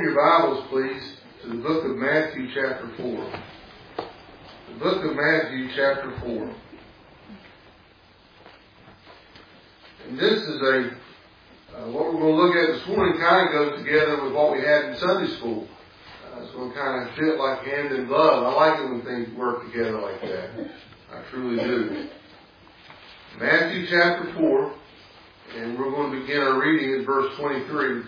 your Bibles, please, to the book of Matthew chapter 4. The book of Matthew chapter 4. And this is what we're going to look at this morning kind of goes together with what we had in Sunday school. It's going to kind of fit like hand in glove. I like it when things work together like that. I truly do. Matthew chapter 4, and we're going to begin our reading at verse 23.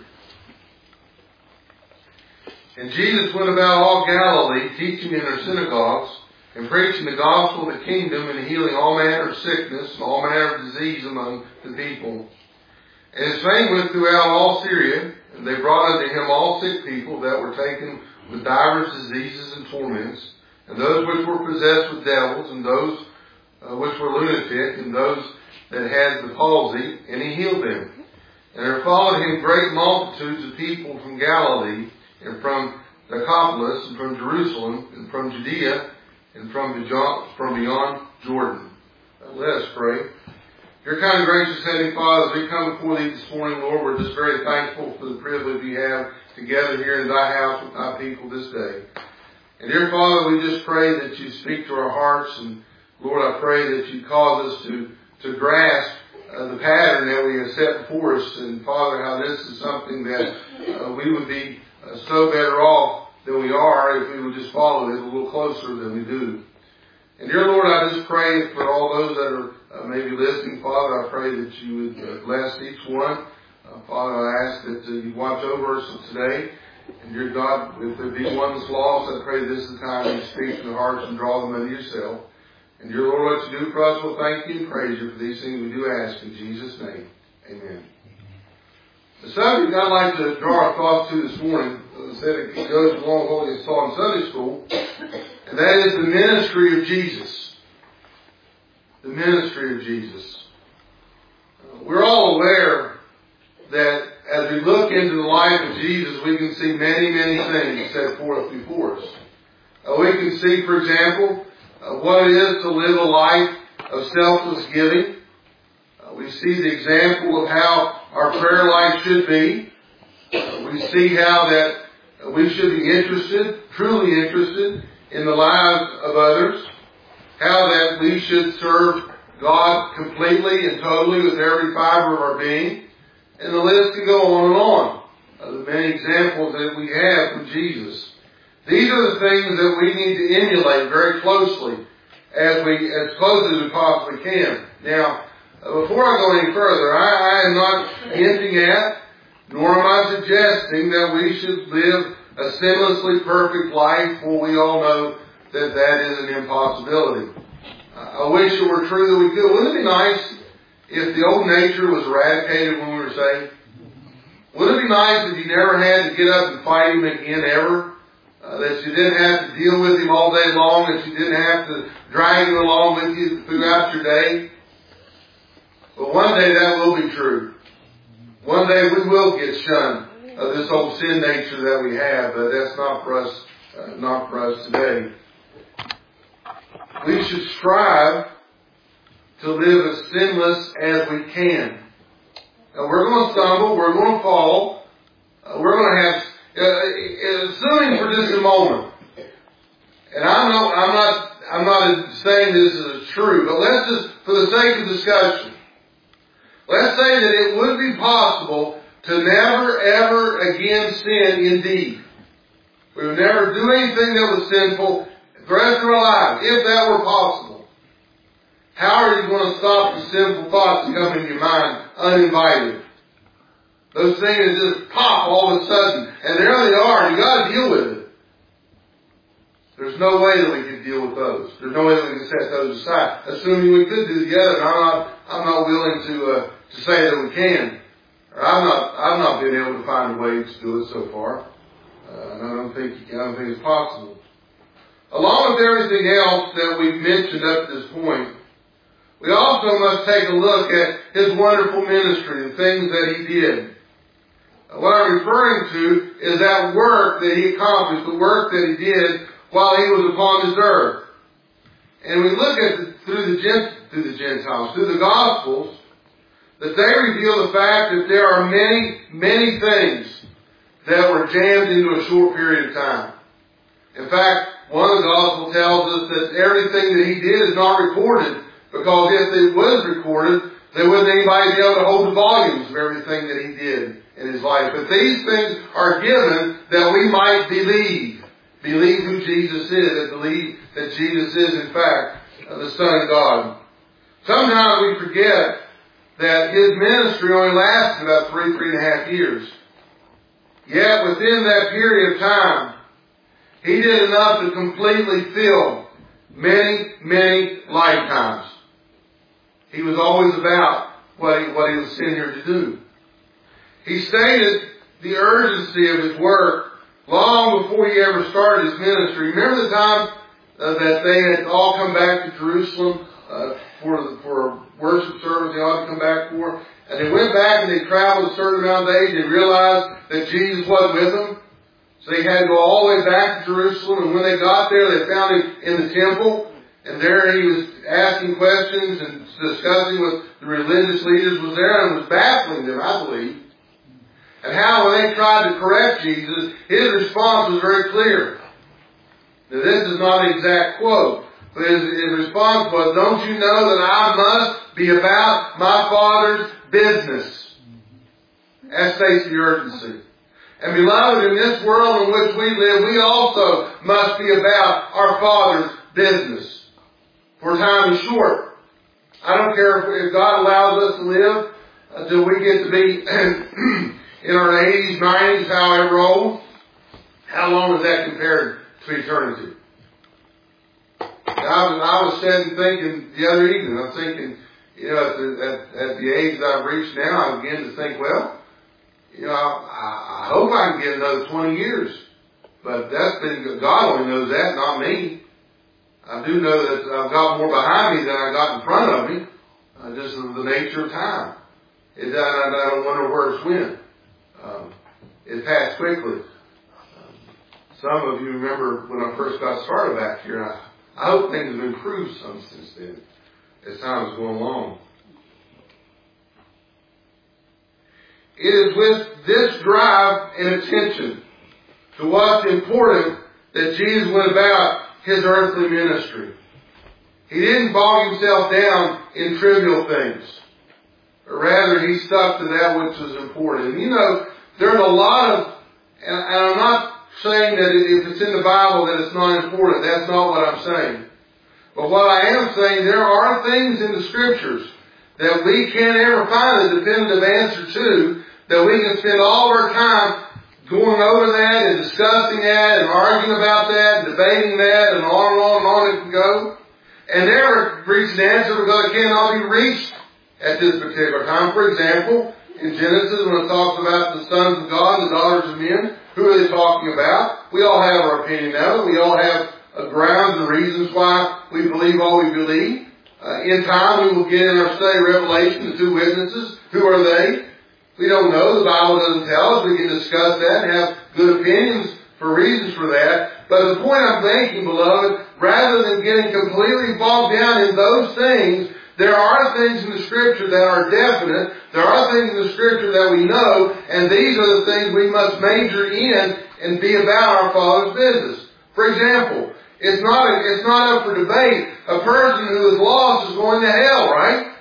And Jesus went about all Galilee, teaching in their synagogues, and preaching the gospel of the kingdom, and healing all manner of sickness and all manner of disease among the people. And his fame went throughout all Syria, and they brought unto him all sick people that were taken with divers diseases and torments, and those which were possessed with devils, and those which were lunatic, and those that had the palsy, and he healed them. And there followed him great multitudes of people from Galilee, and from Decapolis, and from Jerusalem, and from Judea, and from beyond Jordan. Let us pray. Dear kind and gracious Heavenly Father, as we come before Thee this morning, Lord, we're just very thankful for the privilege we have to gather here in Thy house with Thy people this day. And dear Father, we just pray that You speak to our hearts, and Lord, I pray that You cause us to grasp the pattern that we have set before us, and Father, how this is something that we would be so better off than we are if we would just follow it a little closer than we do. And dear Lord, I just pray for all those that are maybe listening, Father, I pray that You would bless each one. Father, I ask that You watch over us today. And dear God, if there be one that's lost, I pray this is the time You speak to the hearts and draw them unto Yourself. And dear Lord, what You do for us, we'll thank You and praise You for these things we do ask in Jesus' name. Amen. The subject I'd like to draw our thoughts to this morning, as I said, it goes along with what we saw in Sunday school, and that is the ministry of Jesus. The ministry of Jesus. We're all aware that as we look into the life of Jesus, we can see many, many things set forth before us. We can see, for example, what it is to live a life of selfless giving. We see the example of how our prayer life should be. We see how that we should be interested, truly interested, in the lives of others. How that we should serve God completely and totally with every fiber of our being. And the list can go on and on. The many examples that we have from Jesus. These are the things that we need to emulate very closely, as close as we possibly can. Now, before I go any further, I am not hinting at, nor am I suggesting that we should live a sinlessly perfect life, for we all know that that is an impossibility. I wish it were true that we could. Wouldn't it be nice if the old nature was eradicated when we were saved? Wouldn't it be nice if you never had to get up and fight him again ever? That you didn't have to deal with him all day long, that you didn't have to drag him along with you throughout your day? But one day that will be true. One day we will get shunned of this old sin nature that we have, but that's not for us today. We should strive to live as sinless as we can. Now we're going to stumble, we're going to fall, we're going to have, assuming for just a moment, and I'm not saying this is true, but let's just, for the sake of discussion, let's say that it would be possible to never ever again sin indeed. We would never do anything that was sinful the rest of our lives, if that were possible. How are you going to stop the sinful thoughts that come into your mind uninvited? Those things just pop all of a sudden, and there they are, you got to deal with it. There's no way that we can deal with those. There's no way that we can set those aside. Assuming we could do the other, and I'm not willing to say that we can. Or I've not been able to find a way to do it so far. And I don't think it's possible. Along with everything else that we've mentioned up to this point, we also must take a look at His wonderful ministry, the things that He did. What I'm referring to is that work that He accomplished, the work that He did while He was upon this earth. And we look at through the Gentiles, through the Gospels, that they reveal the fact that there are many, many things that were jammed into a short period of time. In fact, one of the Gospels tells us that everything that he did is not recorded, because if it was recorded, then wouldn't anybody be able to hold the volumes of everything that he did in his life. But these things are given that we might believe. Believe who Jesus is, and believe that Jesus is in fact the Son of God. Sometimes we forget that his ministry only lasted about 3.5 years. Yet within that period of time, he did enough to completely fill many, many lifetimes. He was always about what he was sent here to do. He stated the urgency of his work long before he ever started his ministry. Remember the time that they had all come back to Jerusalem for worship service they ought to come back for? And they went back and they traveled a certain amount of days. They realized that Jesus wasn't with them. So they had to go all the way back to Jerusalem. And when they got there, they found him in the temple. And there he was asking questions and discussing with the religious leaders was there and was baffling them, I believe. And how when they tried to correct Jesus, his response was very clear. Now this is not an exact quote, but his response was, "Don't you know that I must be about my Father's business?" That states the urgency. And beloved, in this world in which we live, we also must be about our Father's business. For time is short. I don't care if God allows us to live until we get to be in our 80s, 90s, however old. How long is that compared to eternity? I was sitting thinking the other evening, I was thinking, at the age that I've reached now, I begin to think, well, I hope I can get another 20 years. But God only knows that, not me. I do know that I've got more behind me than I got in front of me. Just the nature of time. I don't wonder where it's went. It passed quickly. Some of you remember when I first got started back here. I hope things have improved some since then, as time has gone along. It is with this drive and attention to what's important that Jesus went about his earthly ministry. He didn't bog himself down in trivial things. But rather, he stuck to that which was important. And there's a lot of, and I'm not saying that if it's in the Bible that it's not important. That's not what I'm saying. But what I am saying, there are things in the Scriptures that we can't ever find a definitive answer to, that we can spend all of our time going over that and discussing that and arguing about that and debating that and on it can go. And never reach an answer because it cannot be reached at this particular time. For example, in Genesis, when it talks about the sons of God and the daughters of men, who are they talking about? We all have our opinion of it. We all have grounds and reasons why we believe all we believe. In time, we will get in our study Revelation, the two witnesses. Who are they? We don't know. The Bible doesn't tell us. We can discuss that and have good opinions for reasons for that. But the point I'm making, beloved, rather than getting completely bogged down in those things, there are things in the Scripture that are definite. There are things in the Scripture that we know, and these are the things we must major in and be about our Father's business. For example, it's not up for debate. A person who is lost is going to hell, right?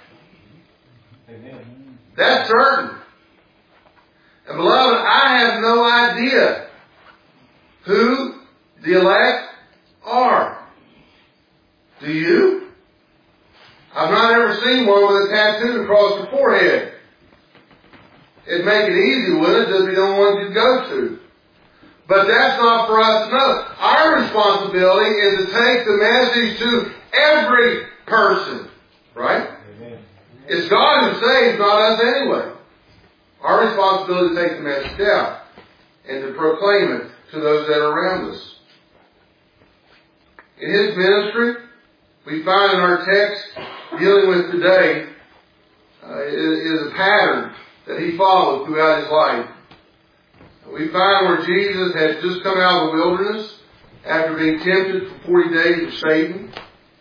Amen. That's certain. And beloved, I have no idea who the elect are. Do you? I've not ever seen one with a tattoo across the forehead. It'd make it easy, wouldn't it? Just be the only one you'd go to. But that's not for us to know. Our responsibility is to take the message to every person. Right? Amen. It's God who saves, not us anyway. Our responsibility is to take the message out and to proclaim it to those that are around us. In his ministry, we find in our text dealing with today is a pattern that he followed throughout his life. We find where Jesus had just come out of the wilderness after being tempted for 40 days of Satan.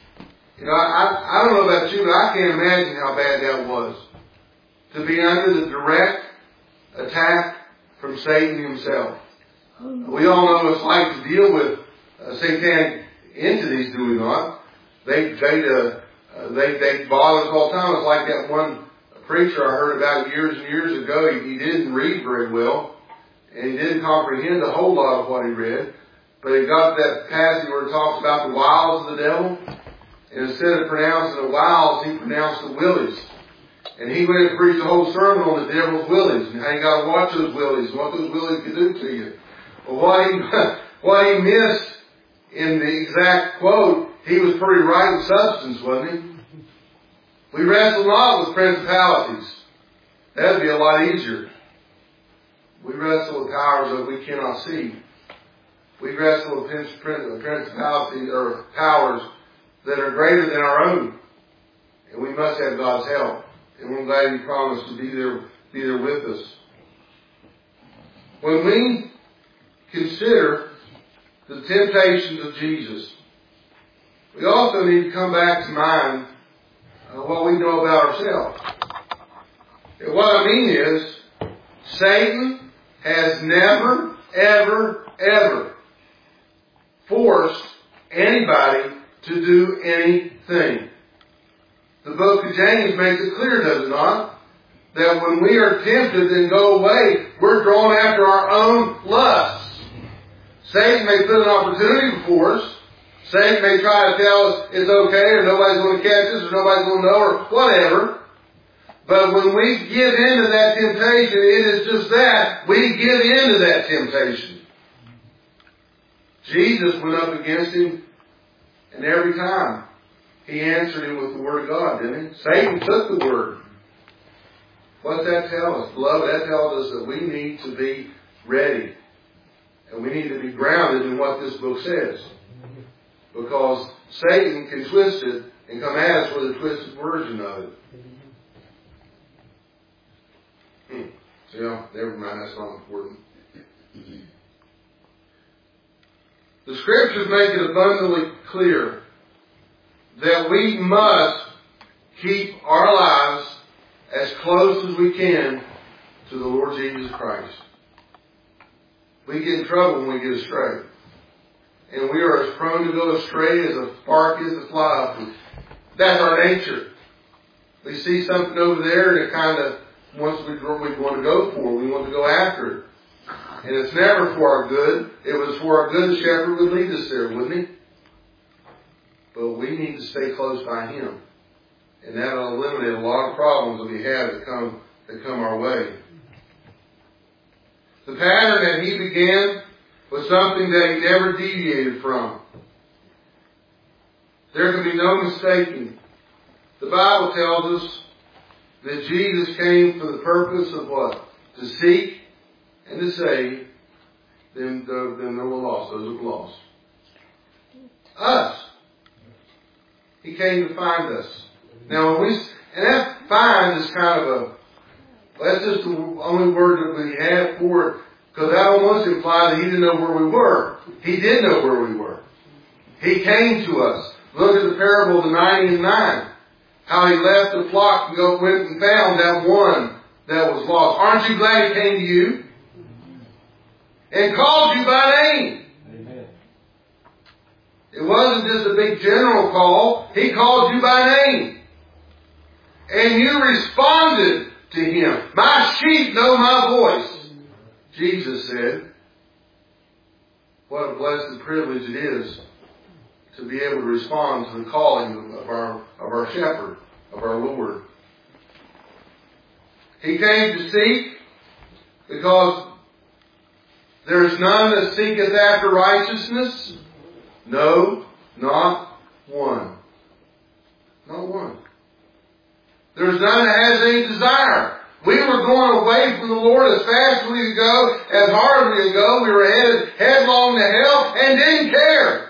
I don't know about you, but I can't imagine how bad that was. To be under the direct attack from Satan himself. We all know what it's like to deal with satanic entities, do we not? They bother us all the time. It's like that one preacher I heard about years and years ago. He didn't read very well, and he didn't comprehend a whole lot of what he read. But he got that passage where it talks about the wiles of the devil, and instead of pronouncing the wiles, he pronounced the willies. And he went and preached a whole sermon on the devil's willies, and how you got to watch those willies, and what those willies can do to you. Well, what he missed in the exact quote, he was pretty right in substance, wasn't he? We wrestle not with principalities. That'd be a lot easier. We wrestle with powers that we cannot see. We wrestle with principalities or powers that are greater than our own. And we must have God's help. And we're glad He promised to be there with us. When we consider the temptations of Jesus, we also need to come back to mind what we know about ourselves. And what I mean is, Satan has never, ever, ever forced anybody to do anything. The book of James makes it clear, does it not? That when we are tempted and go away, we're drawn after our own lusts. Satan may put an opportunity before us. Satan may try to tell us it's okay, or nobody's going to catch us, or nobody's going to know, or whatever. But when we give in to that temptation, it is just that. We give in to that temptation. Jesus went up against him, and every time He answered him with the Word of God, didn't He? Satan took the Word. What's that tell us? Beloved, that tells us that we need to be ready. And we need to be grounded in what this book says. Because Satan can twist it and come at us with a twisted version of it. So, never mind, that's not important. The Scriptures make it abundantly clear that we must keep our lives as close as we can to the Lord Jesus Christ. We get in trouble when we get astray. And we are as prone to go astray as a spark is to fly up. That's our nature. We see something over there and it kind of wants we want to go for it. We want to go after it. And it's never for our good. It was for our good, the shepherd would lead us there, wouldn't he? But we need to stay close by Him. And that will eliminate a lot of problems that we have that come our way. The pattern that He began was something that He never deviated from. There can be no mistaking. The Bible tells us that Jesus came for the purpose of what? To seek and to save them that were lost, those that were lost. Us. He came to find us. Now, and that find is kind of that's just the only word that we have for it, because that almost implies that He didn't know where we were. He did know where we were. He came to us. Look at the parable of the 99. How He left the flock and went and found that one that was lost. Aren't you glad He came to you? And called you by name. Amen. It wasn't just a big general call. He called you by name. And you responded to Him. My sheep know my voice, Jesus said. What a blessed privilege it is to be able to respond to the calling of our shepherd, of our Lord. He came to seek because there is none that seeketh after righteousness. No, not one. Not one. There is none that has any desire. We were going away from the Lord as fast as we could go, as hard as we could go. We were headed headlong to hell and didn't care.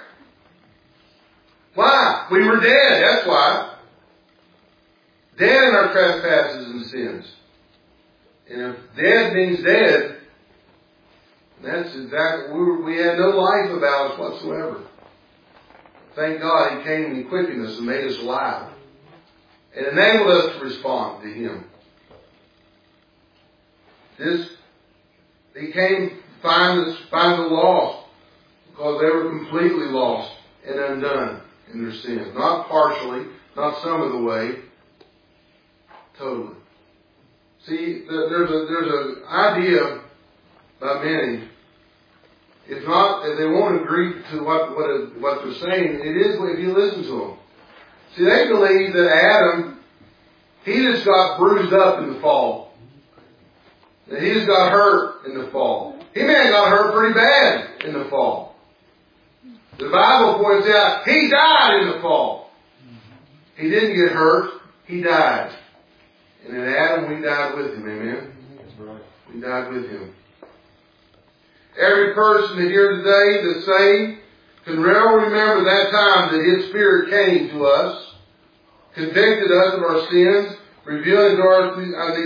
Why? We were dead, that's why. Dead in our trespasses and sins. And if dead means dead, that's exactly, we had no life about us whatsoever. Thank God He came and He quickened us and made us alive. And enabled us to respond to Him. This He came to find the lost, because they were completely lost and undone in their sins. Not partially, not some of the way, totally. See, there's an idea by many. If they won't agree to what they're saying, it is if you listen to them. See, they believe that Adam, he just got bruised up in the fall. That he just got hurt in the fall. He may have got hurt pretty bad in the fall. The Bible points out he died in the fall. He didn't get hurt, he died. And in Adam, we died with him. Amen? That's right. We died with him. Every person here today that's saved can remember that time that His Spirit came to us, convicted us of our sins, revealing to us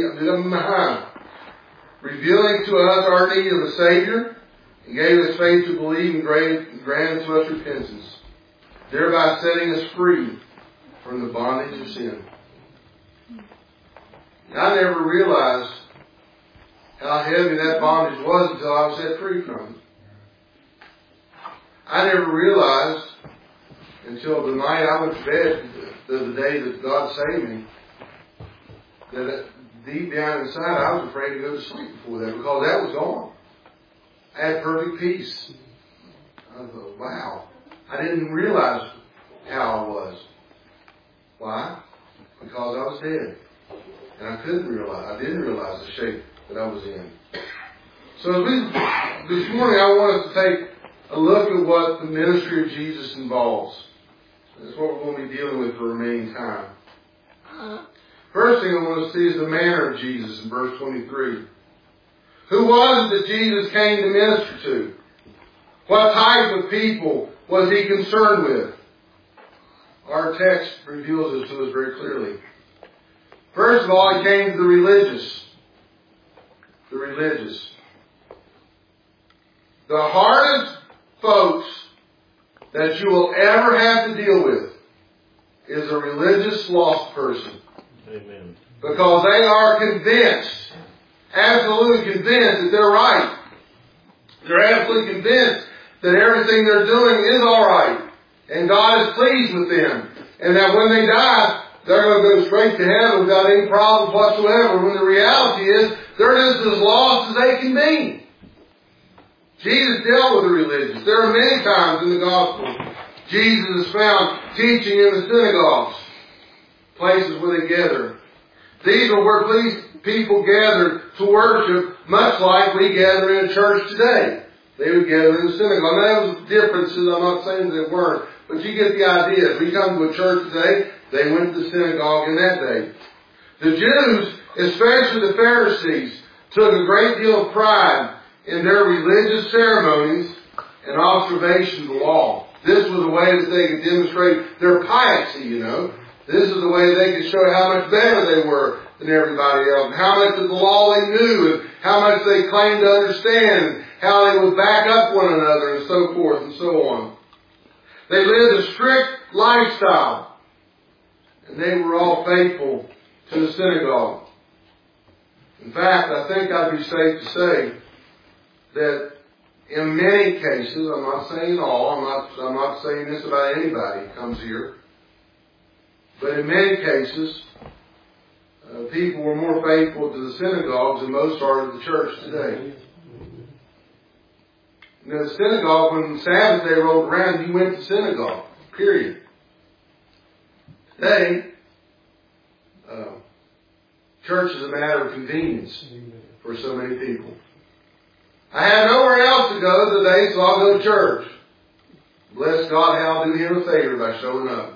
our need of a Savior, and gave us faith to believe and granted to us repentance, thereby setting us free from the bondage of sin. I never realized how heavy that bondage was until I was set free from it. I never realized until the night I went to bed, the day that God saved me, that deep down inside I was afraid to go to sleep before that, because that was gone. I had perfect peace. I thought, wow. I didn't realize how I was. Why? Because I was dead. And I didn't realize the shape that I was in. So this morning I want us to take a look at what the ministry of Jesus involves. That's what we're going to be dealing with for the remaining time. First thing I want to see is the manner of Jesus in verse 23. Who was it that Jesus came to minister to? What type of people was He concerned with? Our text reveals this to us very clearly. First of all, He came to the religious. The religious. The hardest folks that you will ever have to deal with is a religious lost person. Amen. Because they are convinced, absolutely convinced that they're right. They're absolutely convinced that everything they're doing is alright. And God is pleased with them. And that when they die, they're going to go straight to heaven without any problems whatsoever. When the reality is, they're just as lost as they can be. Jesus dealt with the religious. There are many times in the gospel Jesus is found teaching in the synagogues, places where they gather. These are where people gathered to worship, much like we gather in a church today. They would gather in the synagogue. Now, there was differences. I'm not saying that they weren't, but you get the idea. If we come to a church today, they went to the synagogue in that day. The Jews, especially the Pharisees, took a great deal of pride in their religious ceremonies and observation of the law. This was a way that they could demonstrate their piety, you know. This is the way they could show how much better they were than everybody else, and how much of the law they knew, and how much they claimed to understand, and how they would back up one another, and so forth and so on. They lived a strict lifestyle, and they were all faithful to the synagogue. In fact, I think I'd be safe to say that in many cases, I'm not saying all, I'm not saying this about anybody who comes here, but in many cases, people were more faithful to the synagogues than most are to the church today. You know, the synagogue, when Sabbath day rolled around, you went to synagogue, period. Today, church is a matter of convenience for so many people. I have nowhere else to go today, so I'll go to church. Bless God, how I'll do Him a favor by showing up.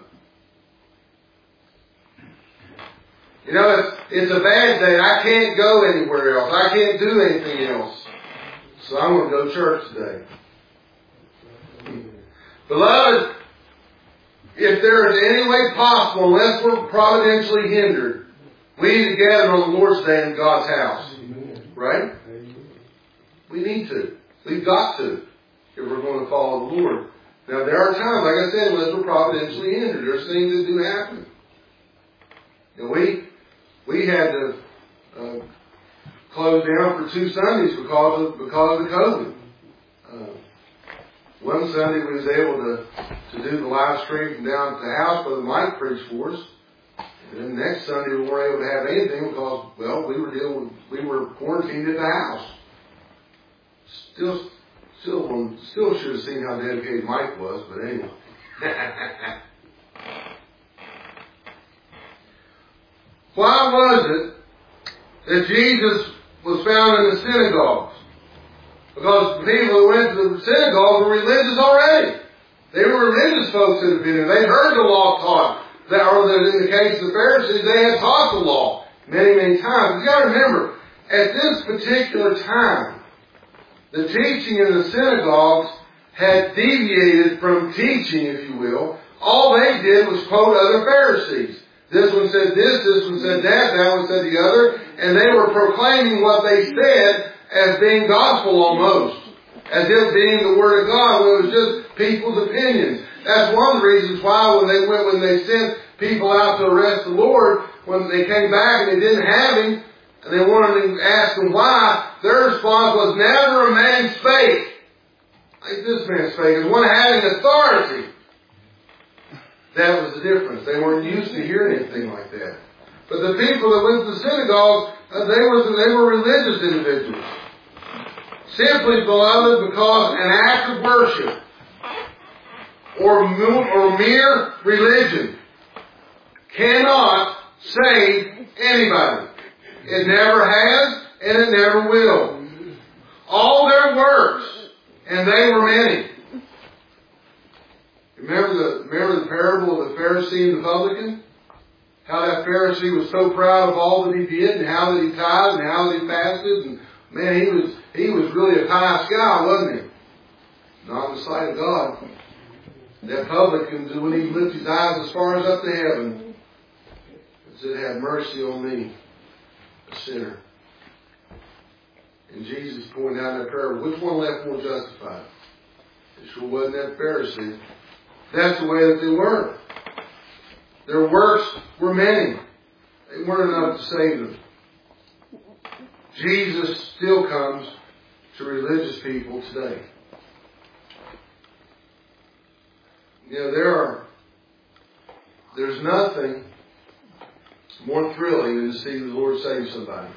You know, it's a bad day. I can't go anywhere else. I can't do anything else. So I'm going to go to church today. Beloved, if there is any way possible, unless we're providentially hindered, we need to gather on the Lord's Day in God's house. Right? We need to. We've got to, if we're going to follow the Lord. Now, there are times, like I said, unless we're providentially hindered. There's things that do happen. And we had to closed down for 2 Sundays because of the COVID. One Sunday we was able to do the live stream from down at the house where Mike preached for us. And then the next Sunday we weren't able to have anything because, well, we were quarantined at the house. Still should have seen how dedicated Mike was, but anyway. Why was it that Jesus was found in the synagogues? Because the people that went to the synagogue were religious already. They were religious folks that had been there. They heard the law taught. Or in the case of the Pharisees, they had taught the law many, many times. You've got to remember, at this particular time, the teaching in the synagogues had deviated from teaching, if you will. All they did was quote other Pharisees. This one said this one said that one said the other, and they were proclaiming what they said as being gospel almost, as if being the Word of God, when it was just people's opinions. That's one of the reasons why when they sent people out to arrest the Lord, when they came back and they didn't have Him, and they wanted to ask Him why, their response was, never a man spake like this man spake, as one having authority. That was the difference. They weren't used to hearing anything like that. But the people that went to the synagogue, they were religious individuals. Simply, beloved, because an act of worship or mere religion cannot save anybody. It never has, and it never will. All their works, and they were many. Remember the parable of the Pharisee and the publican? How that Pharisee was so proud of all that he did, and how that he tithed, and how that he fasted, and man, he was really a pious guy, wasn't he? Not in the sight of God. That publican wouldn't even lift his eyes as far as up to heaven. He said, have mercy on me, a sinner. And Jesus pointed out in that parable, which one left more justified? It sure wasn't that Pharisee. That's the way that they were. Their works were many. They weren't enough to save them. Jesus still comes to religious people today. You know, there's nothing more thrilling than to see the Lord save somebody.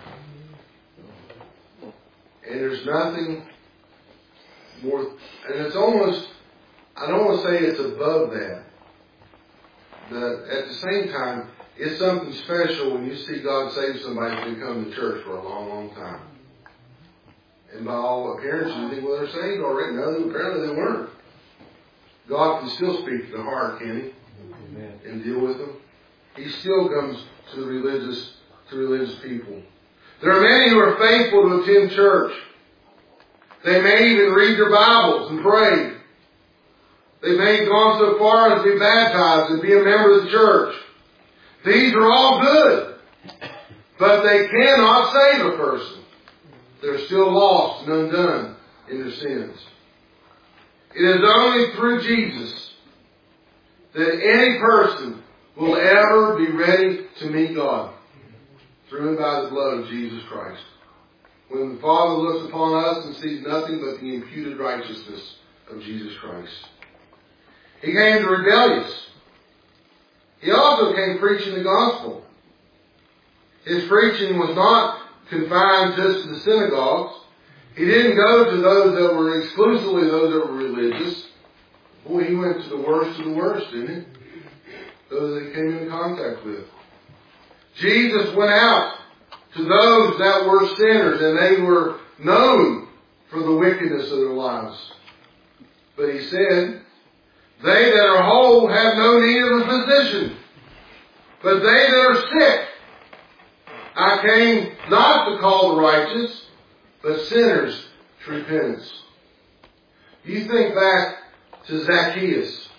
And there's nothing more, and it's almost, I don't want to say it's above that, but at the same time, it's something special when you see God save somebody who's been coming to church for a long, long time. And by all appearances, you think, well, they're saved already. No, apparently they weren't. God can still speak to the heart, can He? Amen. And deal with them. He still comes to religious people. There are many who are faithful to attend church. They may even read their Bibles and pray. They may have gone so far as to be baptized and be a member of the church. These are all good. But they cannot save a person. They're still lost and undone in their sins. It is only through Jesus that any person will ever be ready to meet God. Through and by the blood of Jesus Christ. When the Father looks upon us and sees nothing but the imputed righteousness of Jesus Christ. He came to rebellious. He also came preaching the gospel. His preaching was not confined just to the synagogues. He didn't go to those that were exclusively those that were religious. Boy, he went to the worst of the worst, didn't he? Those that he came in contact with. Jesus went out to those that were sinners, and they were known for the wickedness of their lives. But he said, they that are whole have no need of a physician, but they that are sick. I came not to call the righteous, but sinners to repentance. You think back to Zacchaeus.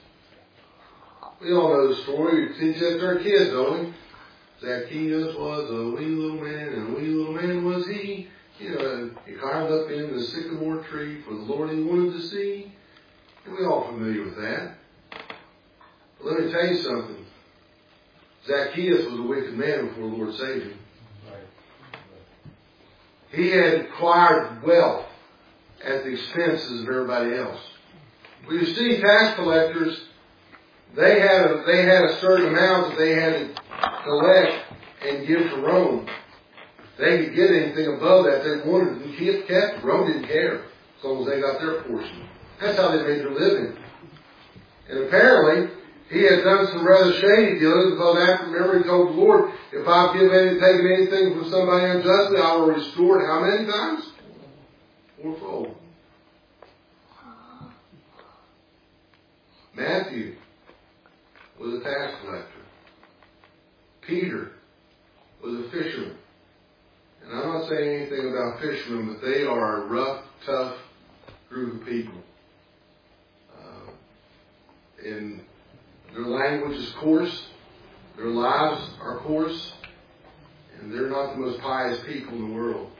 We all know the story. We teach that to our kids, don't we? Zacchaeus was a wee little man, and a wee little man was he. You know, he climbed up in the sycamore tree for the Lord he wanted to see. And we're all familiar with that. But let me tell you something. Zacchaeus was a wicked man before the Lord saved him. He had acquired wealth at the expenses of everybody else. Well, you see, tax collectors, they had a certain amount that they had to collect and give to Rome. They could get anything above that they wanted to kept. Rome didn't care as long as they got their portion. That's how they made their living. And apparently, he had done some rather shady dealings, because after, remember, he told the Lord, if I've taken anything from somebody unjustly, I will restore it how many times? Fourfold. Matthew was a tax collector. Peter was a fisherman. And I'm not saying anything about fishermen, but they are a rough, tough group of people. And their language is coarse. Their lives are coarse. And they're not the most pious people in the world.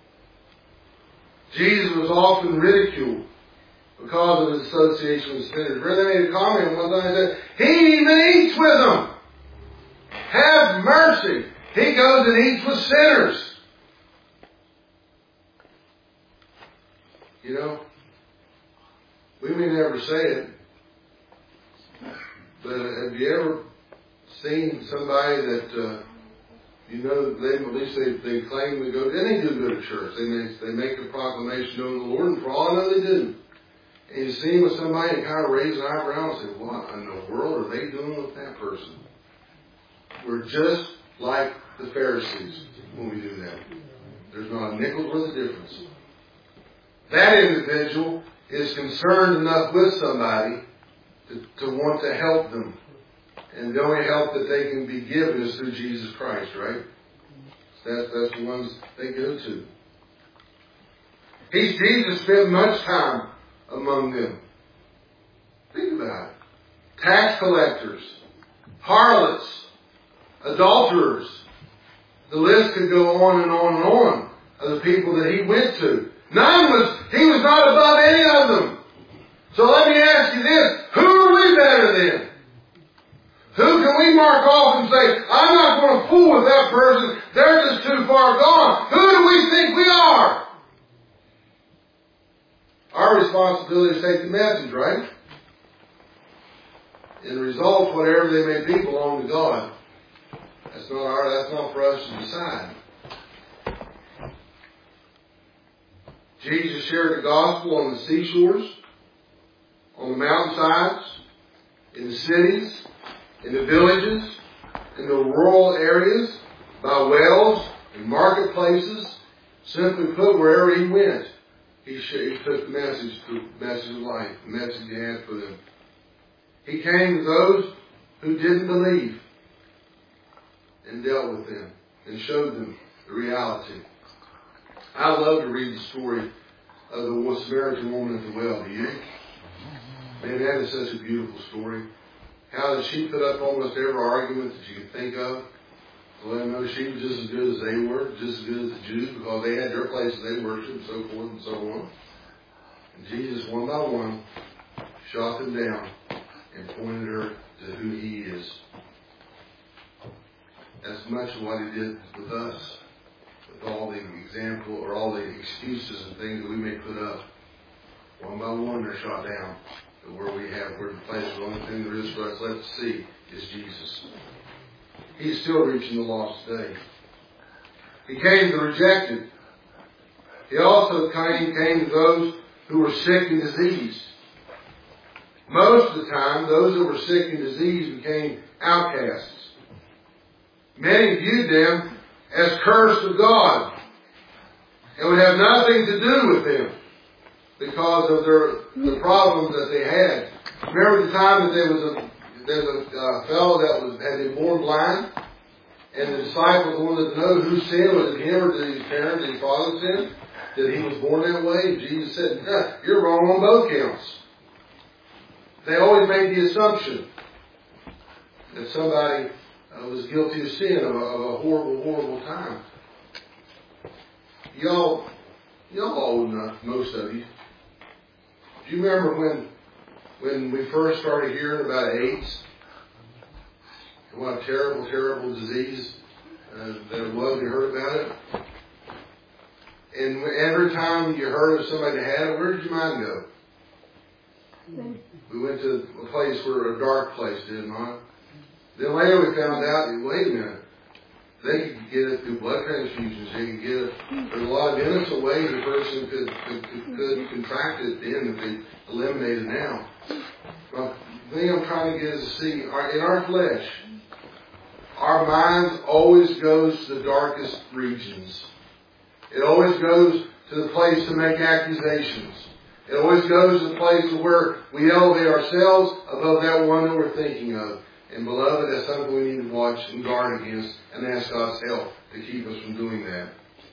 Jesus was often ridiculed because of his association with sinners. Brother made a comment one time and said, he even eats with them. Have mercy. He goes and eats with sinners. You know, we may never say it, but have you ever seen somebody that, you know, at least they claim to go, and they do go to church. They make the proclamation known to the Lord, and for all I know they do. And you see them with somebody and kind of raise an eyebrow and say, what in the world are they doing with that person? We're just like the Pharisees when we do that. There's not a nickel's worth of difference. That individual is concerned enough with somebody to want to help them. And the only help that they can be given is through Jesus Christ, right? That's the ones they go to. Jesus spent much time among them. Think about it. Tax collectors, harlots, adulterers. The list could go on and on and on of the people that he went to. He was not above any of them. So let me ask you this. Who are we better than? Who can we mark off and say, I'm not going to fool with that person. They're just too far gone. Who do we think we are? Our responsibility is to take the message, right? And the results, whatever they may be, belong to God. That's not for us to decide. Jesus shared the gospel on the seashores, on the mountainsides, in the cities, in the villages, in the rural areas, by wells, in marketplaces. Simply put, wherever he went, he took the message of life, the message he had for them. He came to those who didn't believe and dealt with them and showed them the reality. I love to read the story of the Samaritan woman at the well. Do you? Man, that is such a beautiful story. How that she put up almost every argument that you could think of. To let them know she was just as good as they were, just as good as the Jews, because they had their places they worshiped, and so forth and so on. And Jesus, one by one, shot them down and pointed her to who he is. That's much of what he did with us. With all the example or all the excuses and things that we may put up. One by one they're shot down. And where the place, the only thing there is for us left to see is Jesus. He's still reaching the lost today. He came to the rejected. He also came to those who were sick and diseased. Most of the time, those who were sick and diseased became outcasts. Many viewed them as cursed of God and would have nothing to do with them because of the problems that they had. Remember the time that there was a fellow that had been born blind, and the disciples wanted to know whose sin was it, him or did his parents, did his father sin? That he was born that way? And Jesus said, no, you're wrong on both counts. They always made the assumption that somebody was guilty of sin, of a horrible, horrible time. Y'all old enough, most of you. Do you remember when we first started hearing about AIDS? And what a terrible, terrible disease that it was. We heard about it. And every time you heard of somebody that had it, where did your mind go? We went to a place a dark place, did not? Then later we found out, wait a minute, they could get it through blood transfusions. They could get it. There's a lot of innocent ways a person could contract it then if they eliminate it now. Well, the thing I'm trying to get is to see, in our flesh, our mind always goes to the darkest regions. It always goes to the place to make accusations. It always goes to the place where we elevate ourselves above that one that we're thinking of. And beloved, that's something we need to watch and guard against and ask God's help to keep us from doing that.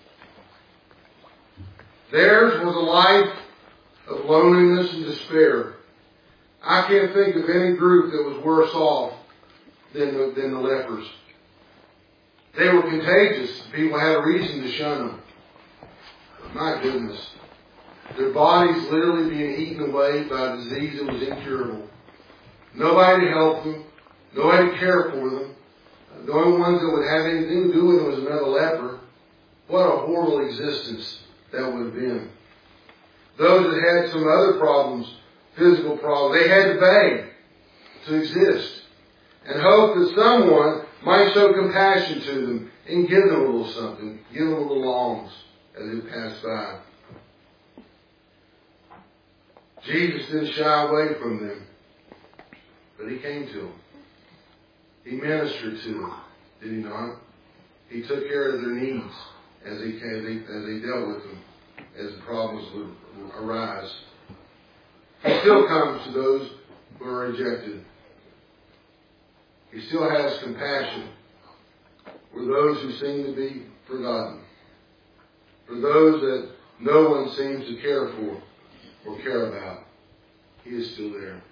Theirs was a life of loneliness and despair. I can't think of any group that was worse off than the lepers. They were contagious. People had a reason to shun them. But my goodness. Their bodies literally being eaten away by a disease that was incurable. Nobody to help them. Nobody to care for them. The only ones that would have anything to do with them was another leper. What a horrible existence that would have been. Those that had some other problems, physical problems, they had to beg to exist and hope that someone might show compassion to them and give them a little something, give them a little alms as they passed by. Jesus didn't shy away from them, but He came to them. He ministered to them, did He not? He took care of their needs as they dealt with them, as the problems would arise. He still comes to those who are rejected. He still has compassion for those who seem to be forgotten, for those that no one seems to care for or care about. He is still there.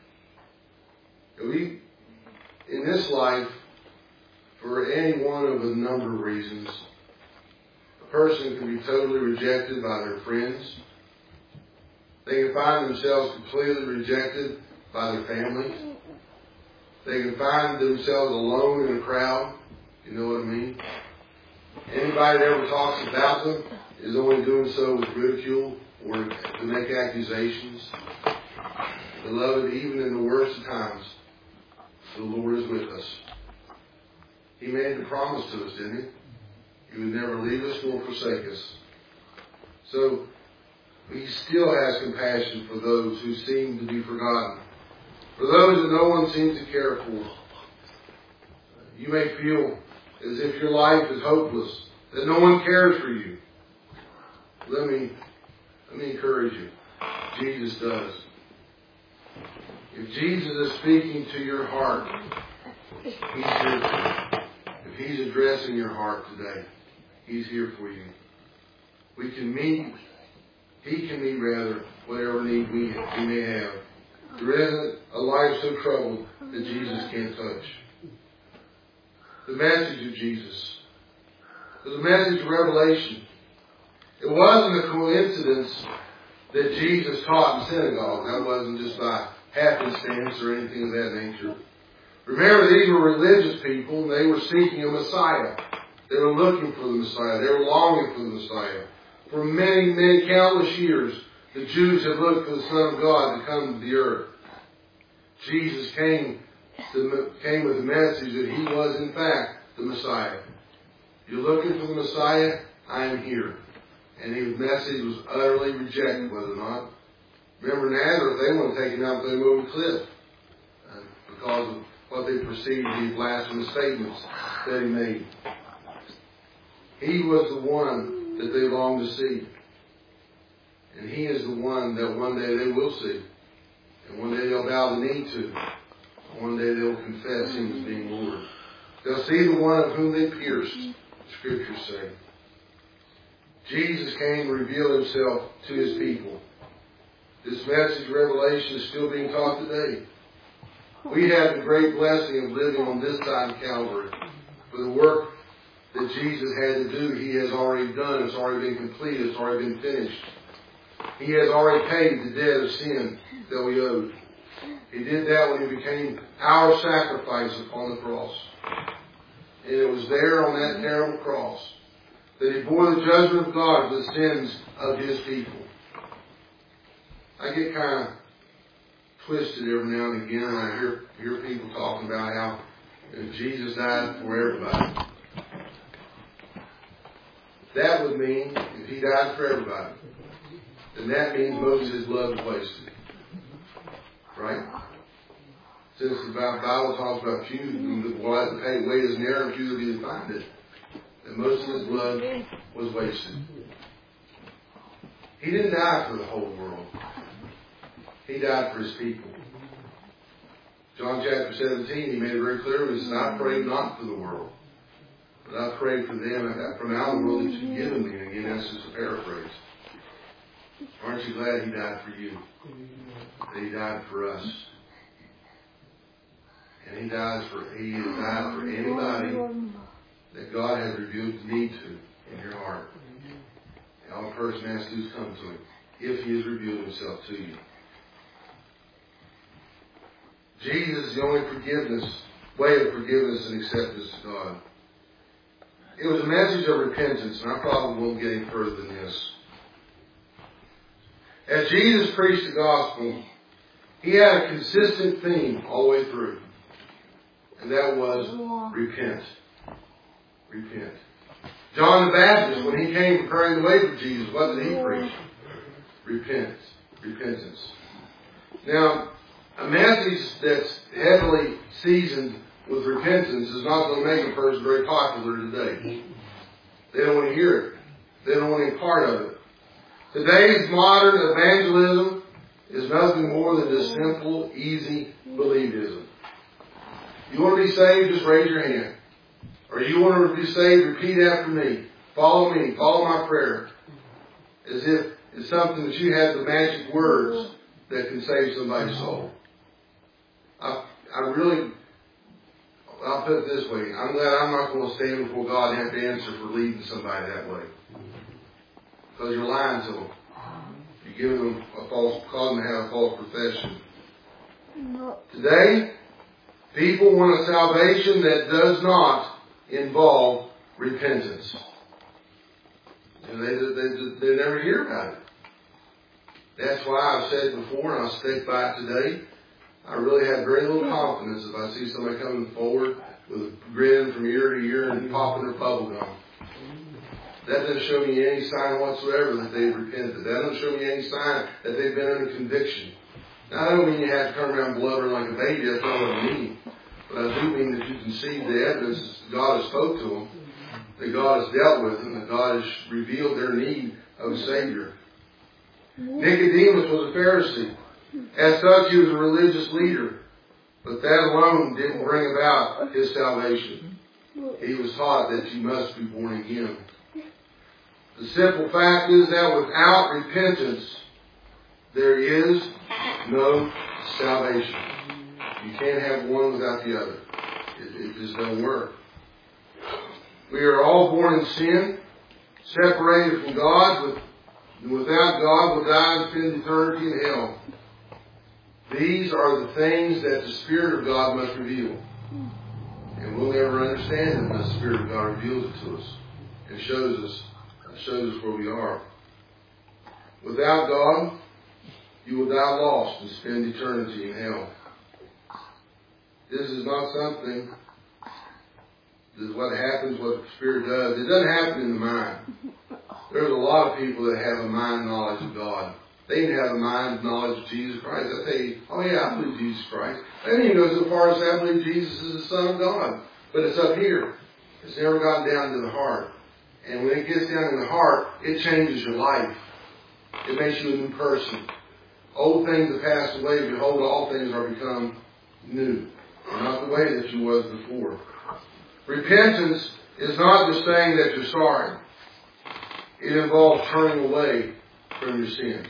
In this life, for any one of a number of reasons, a person can be totally rejected by their friends. They can find themselves completely rejected by their families. They can find themselves alone in a crowd. You know what I mean? Anybody that ever talks about them is only doing so with ridicule or to make accusations. Beloved, even in the worst of times, the Lord is with us. He made the promise to us, didn't He? He would never leave us nor forsake us. So, He still has compassion for those who seem to be forgotten. For those that no one seems to care for. You may feel as if your life is hopeless, that no one cares for you. Let me encourage you. Jesus does. If Jesus is speaking to your heart, He's here for you. If He's addressing your heart today, He's here for you. We can meet, He can meet rather, whatever need we may have. There isn't a life so troubled that Jesus can't touch. The message of Jesus. The message of Revelation. It wasn't a coincidence that Jesus taught in synagogue. That wasn't just by happenstance or anything of that nature. Remember, these were religious people, and they were seeking a Messiah. They were looking for the Messiah. They were longing for the Messiah. For many, many countless years, the Jews had looked for the Son of God to come to the earth. Jesus came with the message that He was, in fact, the Messiah. You're looking for the Messiah? I am here. And His message was utterly rejected, was it not? Remember Nazareth, they wanted to take Him out and throw Him over the cliff because of what they perceived to be blasphemous statements that He made. He was the one that they longed to see. And He is the one that one day they will see. And one day they'll bow the knee to. One day they'll confess Him as being Lord. They'll see the one of whom they pierced, the Scriptures say. Jesus came to reveal Himself to His people. This message of Revelation is still being taught today. We have the great blessing of living on this side of Calvary. For the work that Jesus had to do, He has already done. It's already been completed. It's already been finished. He has already paid the debt of sin that we owed. He did that when He became our sacrifice upon the cross. And it was there on that terrible cross that He bore the judgment of God for the sins of His people. I get kind of twisted every now and again when I hear people talking about how Jesus died for everybody. That would mean, if He died for everybody, then that means most of His blood was wasted. Right? Since the Bible talks about few, the weight is narrow and few will be to find it, then most of His blood was wasted. He didn't die for the whole world. He died for His people. John chapter 17, He made it very clear. He said, I pray not for the world, but I pray for them from out of the world that You've given me. And again, that's just a paraphrase. Aren't you glad He died for you? That He died for us. And He has died for anybody that God has revealed the need to in your heart. And all a person has to do is come to Him, if He has revealed Himself to you. Jesus is the only way of forgiveness and acceptance to God. It was a message of repentance, and I probably won't get any further than this. As Jesus preached the gospel, He had a consistent theme all the way through. And that was repent. Repent. John the Baptist, when he came preparing the way for Jesus, what did he preach? Repentance. Now, a message that's heavily seasoned with repentance is not going to make a person very popular today. They don't want to hear it. They don't want any part of it. Today's modern evangelism is nothing more than just simple, easy believism. You want to be saved, just raise your hand. Or you want to be saved, repeat after me. Follow me. Follow my prayer. As if it's something that you have the magic words that can save somebody's soul. I'll put it this way. I'm glad I'm not going to stand before God and have to answer for leading somebody that way. Because you're lying to them. You're giving them causing them to have a false profession. Today, people want a salvation that does not involve repentance. And they never hear about it. That's why I've said before, and I'll stick by it today, I really have very little confidence if I see somebody coming forward with a grin from ear to ear and popping their bubble gum. That doesn't show me any sign whatsoever that they've repented. That doesn't show me any sign that they've been under conviction. Now, I don't mean you have to turn around blubbering like a baby. That's not what I mean. But I do mean that you can see the evidence that God has spoke to them, that God has dealt with them, that God has revealed their need of a Savior. Nicodemus was a Pharisee. As such, he was a religious leader. But that alone didn't bring about his salvation. He was taught that you must be born again. The simple fact is that without repentance, there is no salvation. You can't have one without the other. It just doesn't work. We are all born in sin, separated from God. Without God, we'll die and spend eternity in hell. These are the things that the Spirit of God must reveal. And we'll never understand them unless the Spirit of God reveals it to us and shows us where we are. Without God, you will die lost and spend eternity in hell. This is not something, this is what happens, what the Spirit does. It doesn't happen in the mind. There's a lot of people that have a mind knowledge of God. They even have a mind knowledge of Jesus Christ. They say, oh yeah, I believe Jesus Christ. They don't even go so far as to say, I believe Jesus is the Son of God. But it's up here. It's never gotten down to the heart. And when it gets down in the heart, it changes your life. It makes you a new person. Old things have passed away. Behold, all things are become new. And not the way that you was before. Repentance is not just saying that you're sorry. It involves turning away from your sins.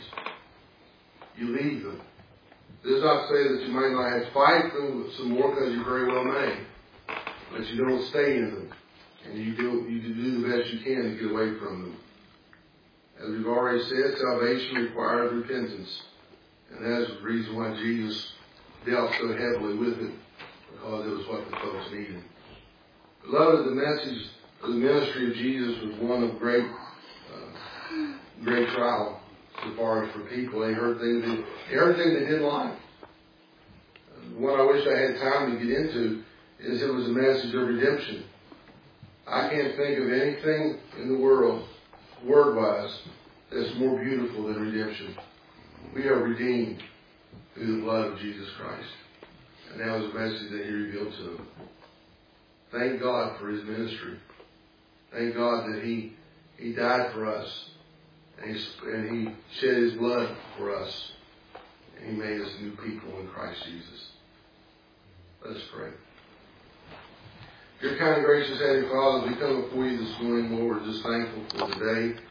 You leave them. It does not say that you might not have to fight them some more, because you very well may. But you don't stay in them. And you do the best you can to get away from them. As we've already said, salvation requires repentance. And that's the reason why Jesus dealt so heavily with it, because it was what the folks needed. Beloved, the message The ministry of Jesus was one of great trial so far as for people. They heard things they didn't like. What I wish I had time to get into is it was a message of redemption. I can't think of anything in the world, word-wise, that's more beautiful than redemption. We are redeemed through the blood of Jesus Christ. And that was a message that he revealed to them. Thank God for his ministry. Thank God that he died for us. And he shed his blood for us. And he made us new people in Christ Jesus. Let us pray. Dear kind and gracious Heavenly Father, we come before you this morning, Lord, we're just thankful for the day.